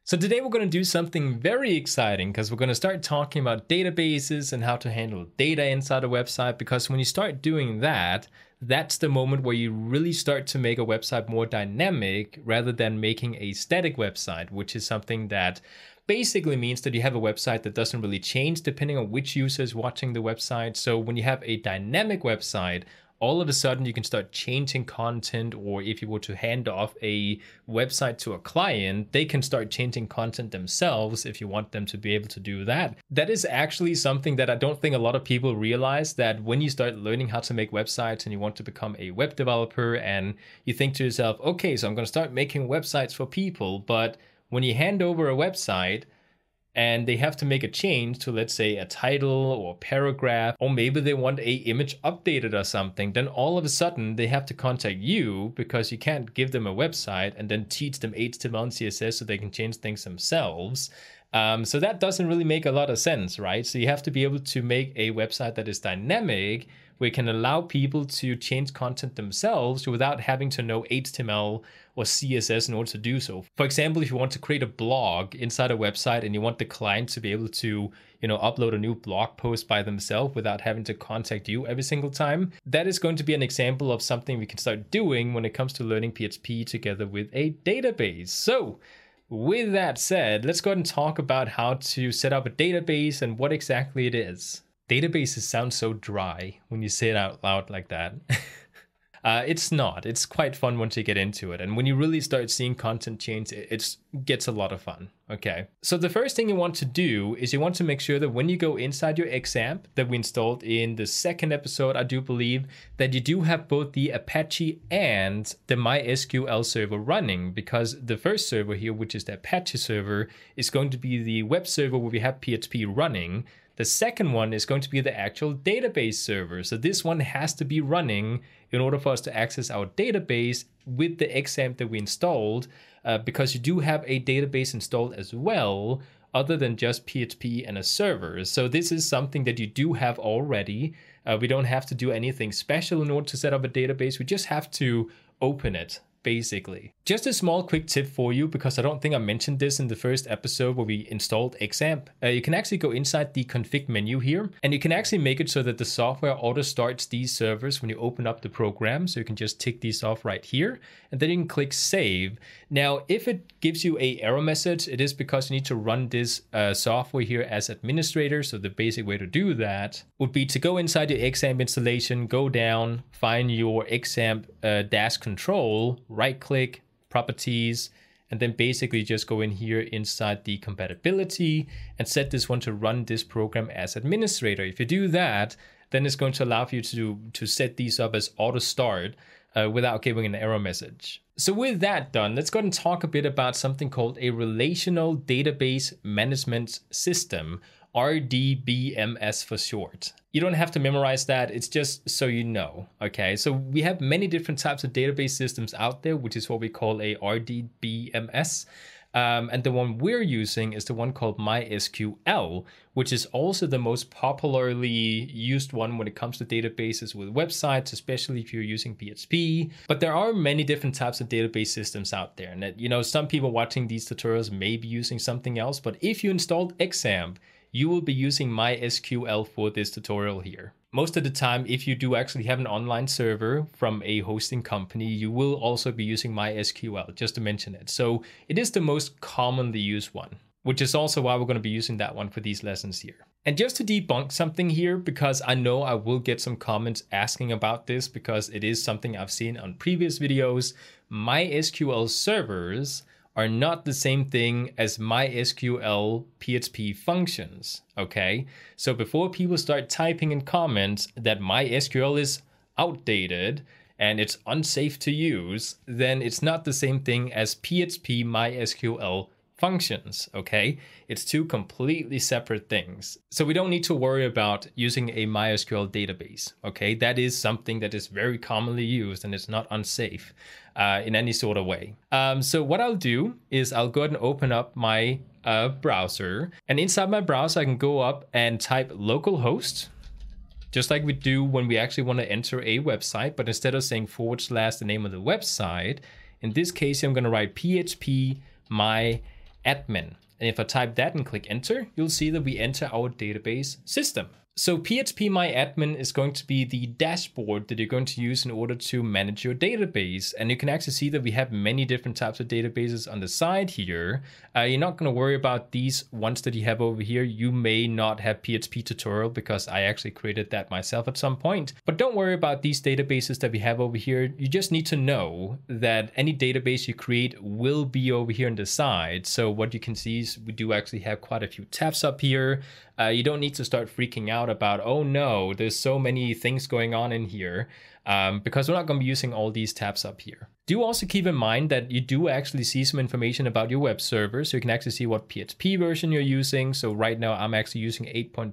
So today we're going to do something very exciting because we're going to start talking about databases and how to handle data inside a website, because when you start doing that, that's the moment where you really start to make a website more dynamic rather than making a static website, which is something that basically means that you have a website that doesn't really change depending on which user is watching the website. So when you have a dynamic website, all of a sudden you can start changing content, or if you were to hand off a website to a client, they can start changing content themselves if you want them to be able to do that. That is actually something that I don't think a lot of people realize, that when you start learning how to make websites and you want to become a web developer and you think to yourself, okay, so I'm going to start making websites for people, but when you hand over a website and they have to make a change to, let's say, a title or paragraph, or maybe they want a image updated or something, then all of a sudden they have to contact you because you can't give them a website and then teach them HTML and CSS so they can change things themselves. So that doesn't really make a lot of sense, right? So you have to be able to make a website that is dynamic, where you can allow people to change content themselves without having to know HTML or CSS in order to do so. For example, if you want to create a blog inside a website and you want the client to be able to, upload a new blog post by themselves without having to contact you every single time, that is going to be an example of something we can start doing when it comes to learning PHP together with a database. So with that said, let's go ahead and talk about how to set up a database and what exactly it is. Databases sound so dry when you say it out loud like that. It's not. It's quite fun once you get into it. And when you really start seeing content change, it gets a lot of fun. Okay. So the first thing you want to do is you want to make sure that when you go inside your XAMPP that we installed in the second episode, I do believe, that you do have both the Apache and the MySQL server running, because the first server here, which is the Apache server, is going to be the web server where we have PHP running. The second one is going to be the actual database server. So this one has to be running in order for us to access our database with the XAMPP that we installed, because you do have a database installed as well, other than just PHP and a server. So this is something that you do have already. We don't have to do anything special in order to set up a database. We just have to open it, basically. Just a small quick tip for you, because I don't think I mentioned this in the first episode where we installed XAMPP. You can actually go inside the config menu here, and you can actually make it so that the software auto starts these servers when you open up the program. So you can just tick these off right here, and then you can click save. Now, if it gives you an error message, it is because you need to run this software here as administrator. So the basic way to do that would be to go inside your XAMPP installation, go down, find your XAMPP dash control, right click, properties, and then basically just go in here inside the compatibility and set this one to run this program as administrator. If you do that, then it's going to allow you to set these up as auto start without giving an error message. So with that done, let's go ahead and talk a bit about something called a Relational Database Management System, RDBMS for short. You don't have to memorize that, it's just so you know, okay? So we have many different types of database systems out there, which is what we call a RDBMS. And the one we're using is the one called MySQL, which is also the most popularly used one when it comes to databases with websites, especially if you're using PHP. But there are many different types of database systems out there. And some people watching these tutorials may be using something else, but if you installed XAMPP, you will be using MySQL for this tutorial here. Most of the time, if you do actually have an online server from a hosting company, you will also be using MySQL, just to mention it. So it is the most commonly used one, which is also why we're going to be using that one for these lessons here. And just to debunk something here, because I know I will get some comments asking about this, because it is something I've seen on previous videos, MySQL servers are not the same thing as MySQL PHP functions, okay? So before people start typing in comments that MySQL is outdated and it's unsafe to use, then it's not the same thing as PHP MySQL functions, okay? It's two completely separate things. So we don't need to worry about using a MySQL database, okay? That is something that is very commonly used and it's not unsafe in any sort of way. So what I'll do is I'll go ahead and open up my browser, and inside my browser I can go up and type localhost, just like we do when we actually want to enter a website, but instead of saying / the name of the website, in this case I'm going to write PHP my admin. And if I type that and click enter, you'll see that we enter our database system. So phpMyAdmin is going to be the dashboard that you're going to use in order to manage your database. And you can actually see that we have many different types of databases on the side here. You're not going to worry about these ones that you have over here. You may not have PHP tutorial because I actually created that myself at some point. But don't worry about these databases that we have over here. You just need to know that any database you create will be over here on the side. So what you can see is we do actually have quite a few tabs up here. You don't need to start freaking out about, oh no, there's so many things going on in here, because we're not going to be using all these tabs up here. Do also keep in mind that you do actually see some information about your web server, so you can actually see what PHP version you're using. So right now I'm actually using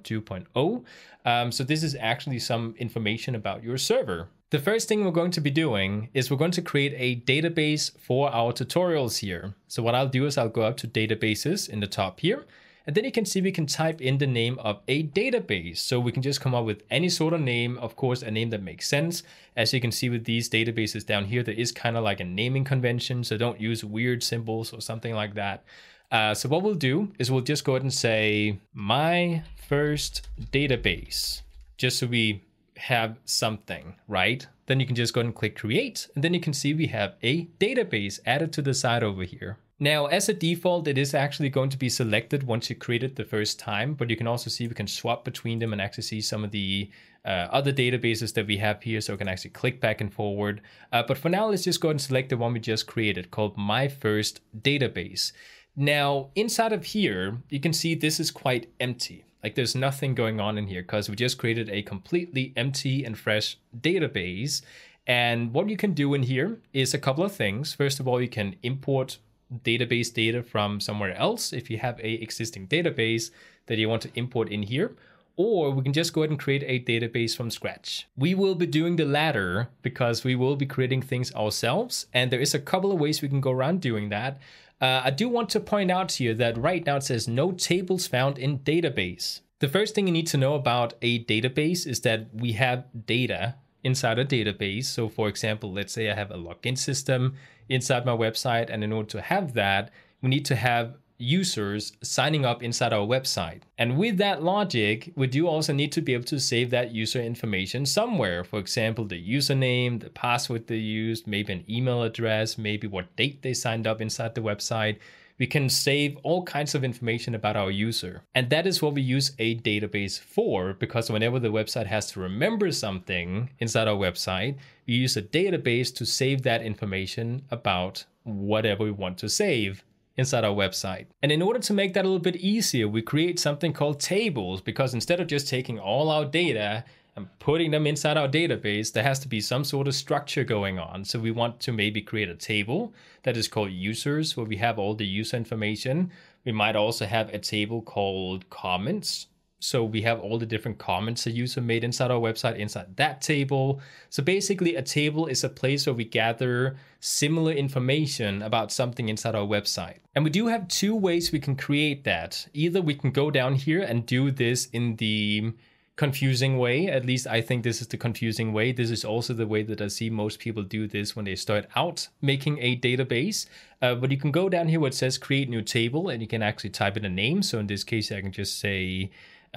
8.2.0. So this is actually some information about your server. The first thing we're going to be doing is we're going to create a database for our tutorials here. So what I'll do is I'll go up to databases in the top here. And then you can see we can type in the name of a database. So we can just come up with any sort of name, of course, a name that makes sense. As you can see with these databases down here, there is kind of like a naming convention. So don't use weird symbols or something like that. So what we'll do is we'll just go ahead and say my first database, just so we have something, right? Then you can just go ahead and click create. And then you can see we have a database added to the side over here. Now, as a default, it is actually going to be selected once you create it the first time, but you can also see we can swap between them and actually see some of the other databases that we have here, so we can actually click back and forward. But for now, let's just go ahead and select the one we just created called My First Database. Now, inside of here, you can see this is quite empty. Like there's nothing going on in here because we just created a completely empty and fresh database. And what you can do in here is a couple of things. First of all, you can import database data from somewhere else if you have a existing database that you want to import in here, or we can just go ahead and create a database from scratch. We will be doing the latter because we will be creating things ourselves, and there is a couple of ways we can go around doing that. I do want to point out here that right now it says no tables found in database. The first thing you need to know about a database is that we have data inside a database. So for example, let's say I have a login system inside my website, and in order to have that, we need to have users signing up inside our website. And with that logic, we do also need to be able to save that user information somewhere. For example, the username, the password they used, maybe an email address, maybe what date they signed up inside the website. We can save all kinds of information about our user. And that is what we use a database for, because whenever the website has to remember something inside our website, we use a database to save that information about whatever we want to save inside our website. And in order to make that a little bit easier, we create something called tables, because instead of just taking all our data and putting them inside our database, there has to be some sort of structure going on. So we want to maybe create a table that is called users, where we have all the user information. We might also have a table called comments. So we have all the different comments a user made inside our website, inside that table. So basically a table is a place where we gather similar information about something inside our website. And we do have two ways we can create that. Either we can go down here and do this in the confusing way. At least I think this is the confusing way. This is also the way that I see most people do this when they start out making a database. But you can go down here where it says create new table, and you can actually type in a name. So in this case, I can just say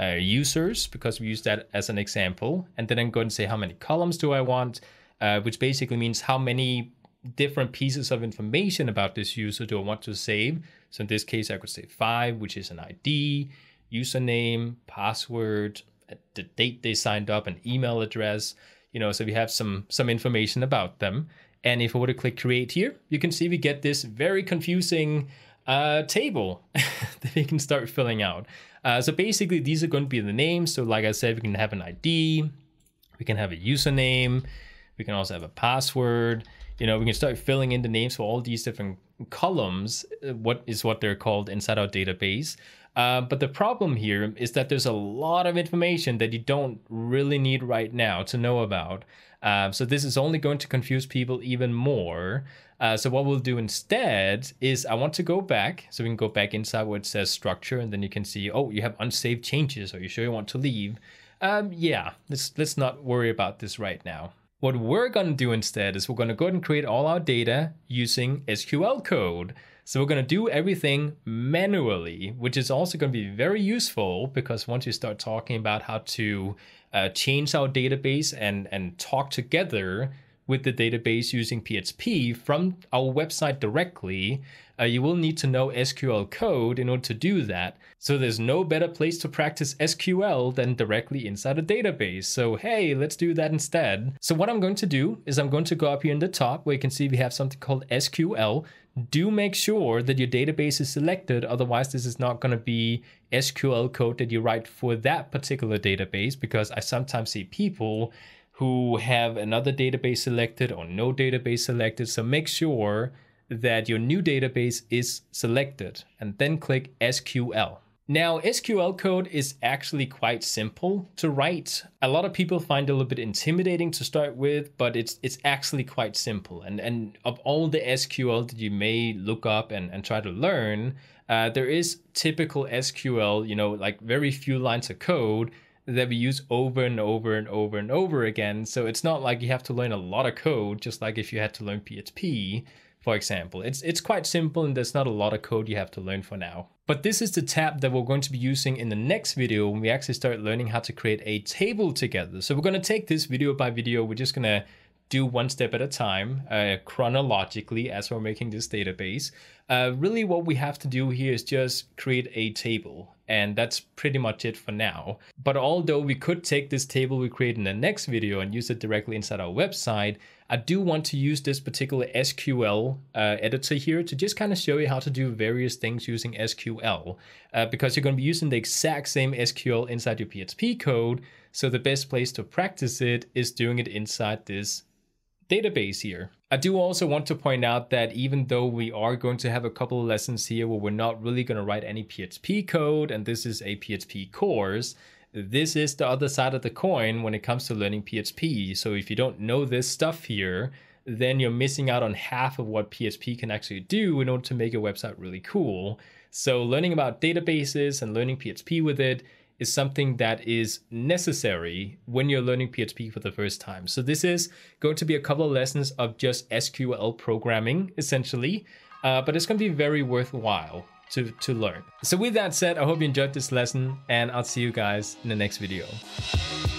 users, because we use that as an example. And then I'm going to say how many columns do I want, which basically means how many different pieces of information about this user do I want to save. So in this case, I could say 5, which is an ID, username, password, the date they signed up, an email address, so we have some information about them. And if I were to click create here, you can see we get this very confusing table that we can start filling out. So basically these are going to be the names. So like I said, we can have an ID, we can have a username, we can also have a password. We can start filling in the names for all these different columns, what they're called inside our database. But the problem here is that there's a lot of information that you don't really need right now to know about. So this is only going to confuse people even more. So what we'll do instead is I want to go back. So we can go back inside where it says structure, and then you can see, oh, you have unsaved changes. Are you sure you want to leave? Yeah, let's not worry about this right now. What we're going to do instead is we're going to go ahead and create all our data using SQL code. So we're going to do everything manually, which is also going to be very useful because once you start talking about how to change our database and talk together with the database using PHP from our website directly, you will need to know SQL code in order to do that. So there's no better place to practice SQL than directly inside a database. So hey, let's do that instead. So what I'm going to do is I'm going to go up here in the top where you can see we have something called SQL. Do make sure that your database is selected, otherwise this is not going to be SQL code that you write for that particular database, because I sometimes see people who have another database selected or no database selected. So make sure that your new database is selected and then click SQL. Now, SQL code is actually quite simple to write. A lot of people find it a little bit intimidating to start with, but it's actually quite simple. And of all the SQL that you may look up and try to learn, there is typical SQL, like very few lines of code that we use over and over and over and over again. So it's not like you have to learn a lot of code, just like if you had to learn PHP, for example. It's quite simple and there's not a lot of code you have to learn for now. But this is the tab that we're going to be using in the next video when we actually start learning how to create a table together. So we're going to take this video by video. We're just going to do one step at a time, chronologically, as we're making this database. Really what we have to do here is just create a table, and that's pretty much it for now. But although we could take this table we create in the next video and use it directly inside our website, I do want to use this particular SQL editor here to just kind of show you how to do various things using SQL, because you're going to be using the exact same SQL inside your PHP code. So the best place to practice it is doing it inside this database here. I do also want to point out that even though we are going to have a couple of lessons here where we're not really going to write any PHP code, and this is a PHP course, this is the other side of the coin when it comes to learning PHP. So if you don't know this stuff here, then you're missing out on half of what PHP can actually do in order to make your website really cool. So learning about databases and learning PHP with it is something that is necessary when you're learning PHP for the first time. So this is going to be a couple of lessons of just SQL programming, essentially, but it's going to be very worthwhile to learn. So with that said, I hope you enjoyed this lesson, and I'll see you guys in the next video.